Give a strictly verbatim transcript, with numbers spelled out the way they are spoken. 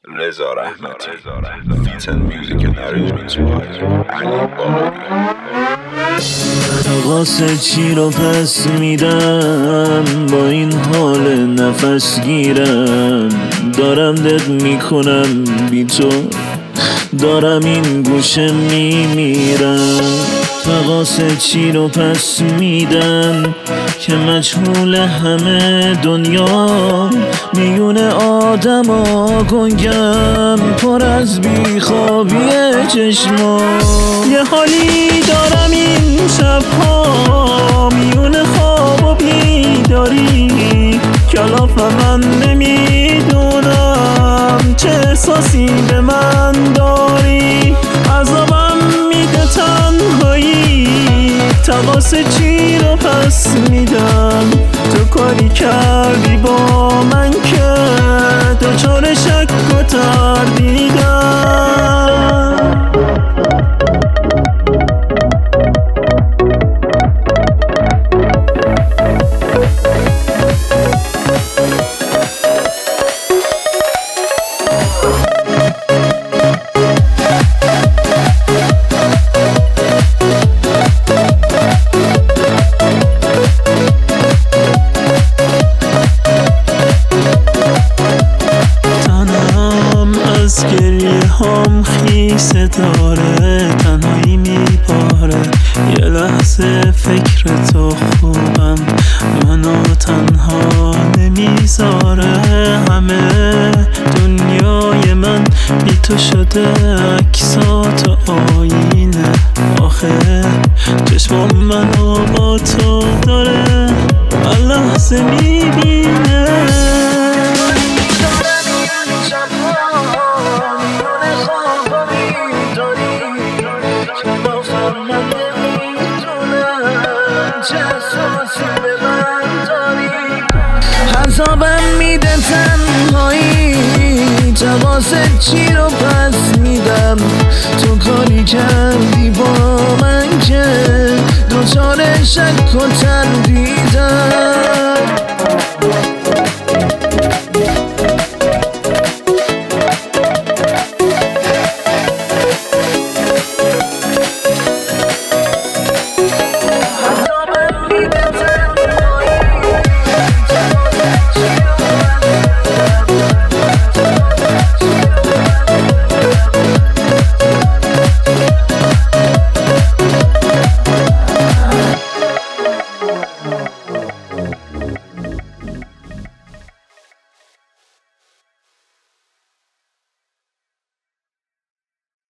رضا رحمتی Beats and music and arrangements by علی باقری. واسه چی رو پس میدم با این حال نفس گیرم، دارم دد میکنم بی تو، دارم این گوشه میمیرم. واسه چی رو پس میدم که مجهول همه دنیا، میون آدم ها گنگم پر از بیخوابی چشما. یه حالی دارم این شبها میون خواب و بیداری، کلاف من نمیدونم چه احساسی به من داری. عذابم میده تنهایی، تقاس چی رو پس میدم. تو کاری کردی با من که دچار شک و تردیدم. از گریه هم خیسه داره، تنهایی میپاره. یه لحظه فکر تو خوبم، منو تنها نمیذاره. همه دنیای من بی تو شده، عکسات و آینه. آخه چشمام منو با تو داره، هر لحظه میبینه. عذابم میده تنهایی، جوازه چی رو پس میدم. تو کاری کردی با من که دچار شک و تردید